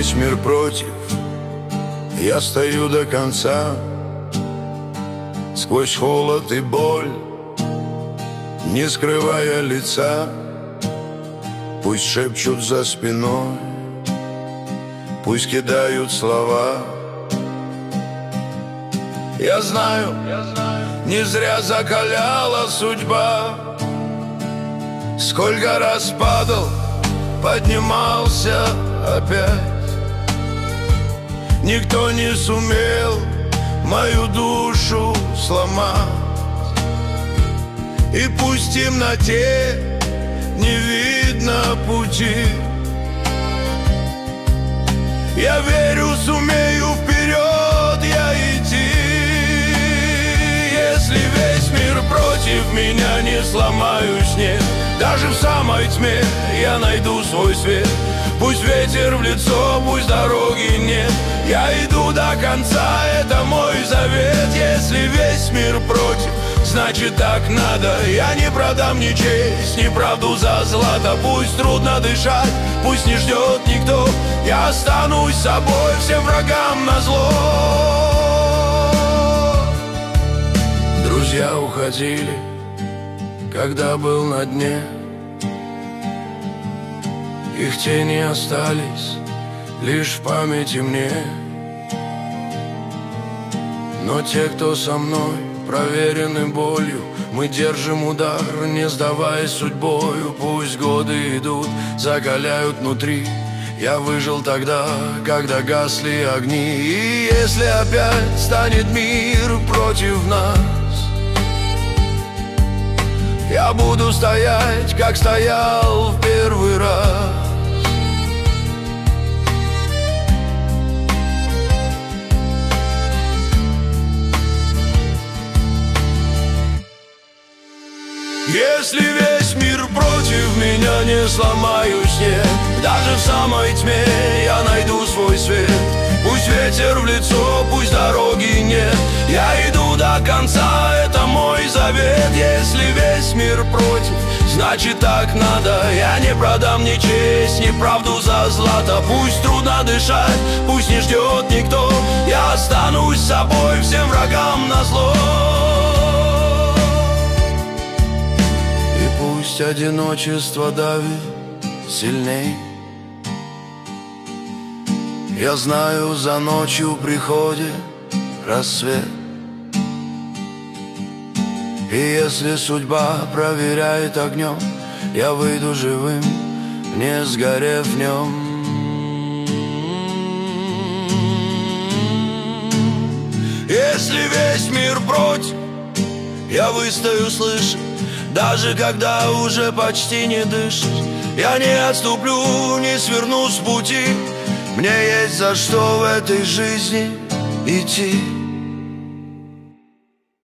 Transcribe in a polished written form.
весь мир против, я стою до конца. Сквозь холод и боль, не скрывая лица, пусть шепчут за спиной, пусть кидают слова. Я знаю, не зря закаляла судьба. Сколько раз падал, поднимался опять. Никто не сумел мою душу сломать. И пусть в темноте не видно пути, я верю, сумею вперед я идти. Если весь мир против меня, не сломаюсь, нет. Даже в самой тьме я найду свой свет. Пусть ветер в лицо, пусть дороги нет, я иду до конца, это мой завет. Если весь мир против, значит так надо. Я не продам ни честь, ни правду за злато. Пусть трудно дышать, пусть не ждет никто, я останусь собой всем врагам назло. Друзья уходили, когда был на дне. Их тени остались лишь в памяти мне. Но те, кто со мной, проверены болью, мы держим удар, не сдаваясь судьбою. Пусть годы идут, закаляют внутри. Я выжил тогда, когда гасли огни. И если опять станет мир против нас, я буду стоять, как стоял в первый раз. Если весь мир против меня, не сломаюсь, нет. Даже в самой тьме я найду свой свет. Пусть ветер в лицо, пусть дороги нет, я иду до конца, это мой завет. Если весь мир против, значит так надо. Я не продам ни честь, ни правду за злато. Пусть трудно дышать, пусть не ждет никто, я останусь собой всем врагам назло. Пусть одиночество давит сильней, я знаю, за ночью приходит рассвет. И если судьба проверяет огнем, я выйду живым, не сгорев в нем. Если весь мир против, я выстою, слышь, даже когда уже почти не дышишь. Я не отступлю, не сверну с пути, мне есть за что в этой жизни идти.